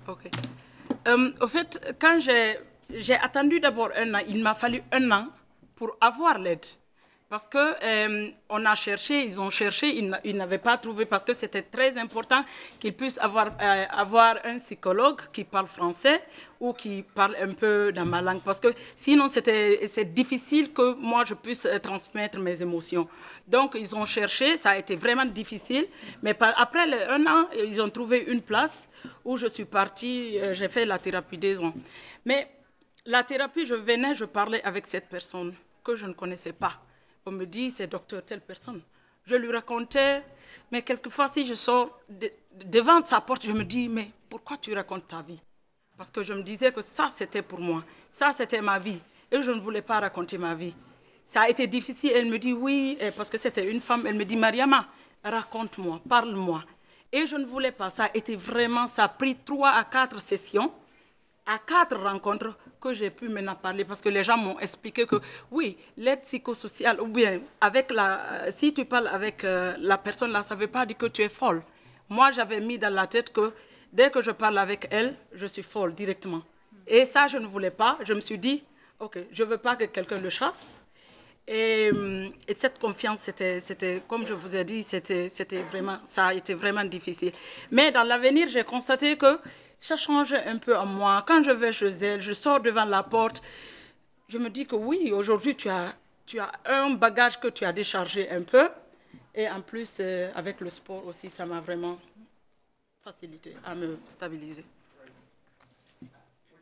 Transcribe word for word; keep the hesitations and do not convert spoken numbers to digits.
Ok. Euh, au fait, quand j'ai attendu d'abord un an, il m'a fallu un an pour avoir l'aide. Parce que euh, on a cherché, ils ont cherché, ils, ils n'avaient pas trouvé parce que c'était très important qu'ils puissent avoir, euh, avoir un psychologue qui parle français ou qui parle un peu dans ma langue. Parce que sinon, c'est difficile que moi, je puisse transmettre mes émotions. Donc, ils ont cherché, ça a été vraiment difficile. Mais par, après le, un an, ils ont trouvé une place où je suis partie, euh, j'ai fait la thérapie des ans. Mais la thérapie, je venais, je parlais avec cette personne que je ne connaissais pas. On me dit, c'est docteur telle personne. Je lui racontais, mais quelquefois, si je sors de, devant sa porte, je me dis, mais pourquoi tu racontes ta vie? Parce que je me disais que ça, c'était pour moi. Ça, c'était ma vie. Et je ne voulais pas raconter ma vie. Ça a été difficile. Elle me dit, oui, parce que c'était une femme. Elle me dit, Mariama, raconte-moi, parle-moi. Et je ne voulais pas. Ça a été vraiment, ça a pris trois à quatre sessions, à quatre rencontres que j'ai pu maintenant parler parce que les gens m'ont expliqué que oui, l'aide psychosociale ou bien avec la, si tu parles avec euh, la personne là, ça ne veut pas dire que tu es folle. Moi, j'avais mis dans la tête que dès que je parle avec elle, je suis folle directement. Et ça, je ne voulais pas. Je me suis dit, ok, je ne veux pas que quelqu'un le chasse. Et, et cette confiance, c'était, comme je vous ai dit, c'était vraiment, ça a été vraiment difficile. Mais dans l'avenir, j'ai constaté que ça change un peu en moi. Quand je vais chez elle, je sors devant la porte, je me dis que oui, aujourd'hui, tu as, tu as un bagage que tu as déchargé un peu. Et en plus, euh, avec le sport aussi, ça m'a vraiment facilité à me stabiliser.